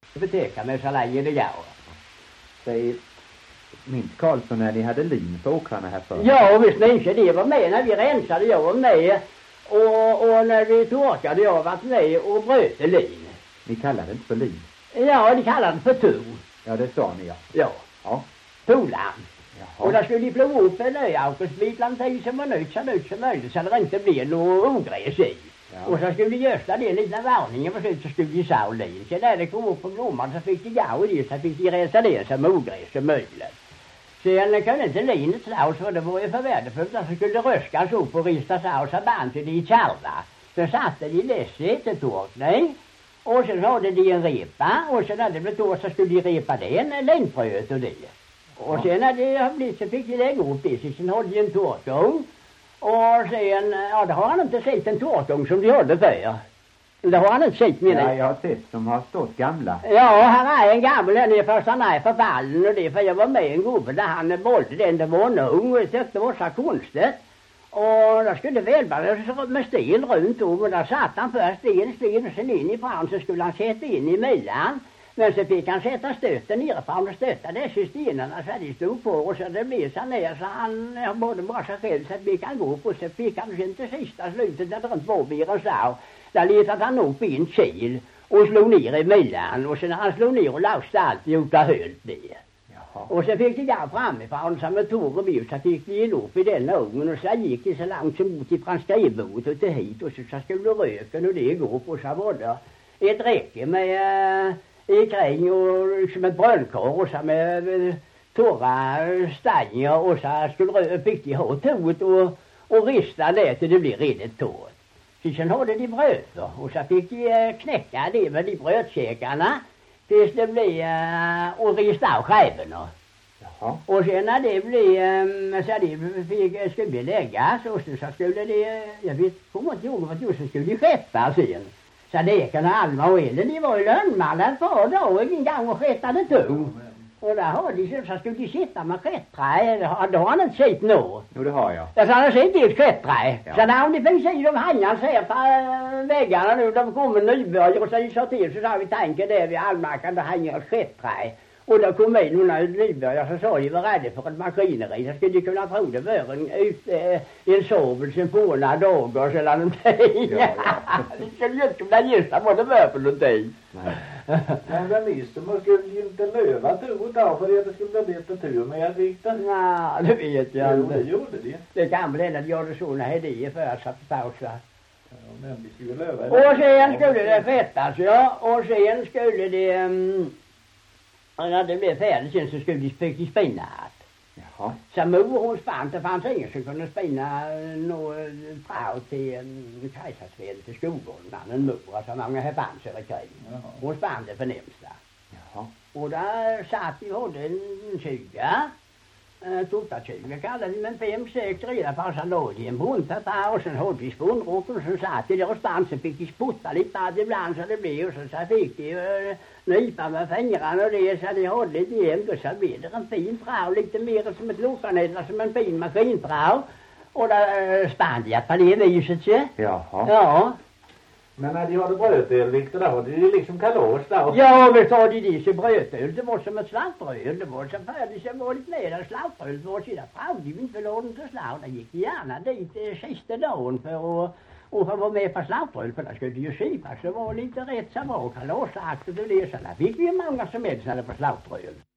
Beteka med så länge det går. Säg, minns Karlsson när ni hade lin på åkrarna här förr? Ja, visst minns jag. Det var med när vi rensade. Jag var med. Och när vi torkade, jag varit med och bröt lin. Ni kallade det inte för lin? Ja, de kallade det för to. Ja, det sa ni, ja. Ja. Tolan. Och där skulle de plåga upp en löjaukosbit lantin som var nytt så möjligt så det inte blev något ogräs i. Ja. Och så skulle de gösta det lite varningen och så skulle de sa lin. Så när det kom upp på blomman så fick de gå i det så fick de rensa det som ogräs som möjligt. Sen kunde inte linet slaus för det var ju för värdefullt. Så skulle det röskas upp och ristas av så band till de kärva. Så satte de lässet till torkning. Och sen hade de en repa och sen när det blev torrt så skulle de repa den linfröet och det. Och sen när det blivit så fick de lägga upp det. Sen hade de en torkung. Och sen, ja det har han inte sett en torkung som de hade för. Det har han inte sett med det. Ja, jag har sett som har stått gamla. Ja, han är en gammal här nere först han är förfallen och det för jag var med en gubbe där han bolde den det var en ung och jag tyckte det var så konstigt. Och där skulle välbara med sten runt om och där satt han först sten och sen in i fram så skulle han sätta in i mellan. Men så fick han sätta stöten nerifrån och stötta dessa stenarna så det stod på och så det blev så ner så han både bara sig själv så fick han gå upp och så fick han sen till sista slutet där det inte var mer än så. Där letade han upp i en kil och slog ner emellan och sen när han slog ner och lagste allt gjort det hölt det. Och så fick de där framifrån som med tåg och bil så fick de in upp i den ugnen och så gick det så långt som mot ifrån skrivbordet och till hit och så skulle röken och det gå upp och så var det ett räcke med kring och liksom ett brönnkorv och så med torra stangar och så skulle fick de ha toet och rista det till det blir redigt torrt. Sen hade de bröd och så fick de knäcka det med de brödkäkarna tills det blev och rista av skärvorna. Och sen när det blev så det skulle läggas och så skulle det, jag vet kommer inte ihåg vad just skulle de skeppa sen. Så det kan Alma och Ellen, de var ju lönnmallar för då och ingen gång och skettade tog. Och där har de så skulle de sitta med skettträ, då har han inte sett nå. Jo, det har jag. Ja, så han har sett ett skettträ. Ja. Så när de finns i de hangarna ser på väggarna nu, de kommer nybörjare och så sa till så sa vi tänker det vid Almarkan, då hänger ett skettträ. Och då kom in några nybörjare så sa de var rädda för ett maskineri. Så skulle de kunna tro det var en sovelse på några dagar eller någonting. Ja. Det skulle ju inte kunna gissa vad det var för någonting. Men den visste man skulle ju inte löva tur då för det skulle bli lite tur med att vikta. Nej, det vet jag inte. Jo, det gjorde det. Det kan bli när de gjorde sådana här för att sätta pausa. Ja, men vi skulle löva. Och sen skulle det fettas, ja. Och sen skulle det... när det blev färdigt sen så skulle de spinna. Jaha. Så mor hon spann, det fanns ingen som kunde spinna någon frau till en kejsarsved till skolgården. En mor, alltså många här fanns över krig. Hon spann det förnämsta. Jaha. Och där satt vi hade en 20 kallade vi, men 5-6 redan på så låg de en bunta där och sen hade vi spånrock och så satt de där och spann så fick de sputta lite av ibland så det blev och så fick de nypa med fingrarna och det så de hade lite jämnt och så blev det en fin frau lite mer som ett lokanedla som en fin maskinfrau och där spann de på det viset så. Jaha. Ja. Men när de hade brötöl, Victor, då hade de liksom kalas då? Ja, vi sa de så brötöl. Det var som ett slagbröd. Det var så färdigt som var lite mer än slagbröd. Det var så där fram. De inte låg till slag. Det gick gärna dit sista dagen för att vara med på slagbröd. För det skulle ju skipas. Det var lite rätt så bra kalasaktigt och det. Så där fick vi många som helst när det var slagbröd.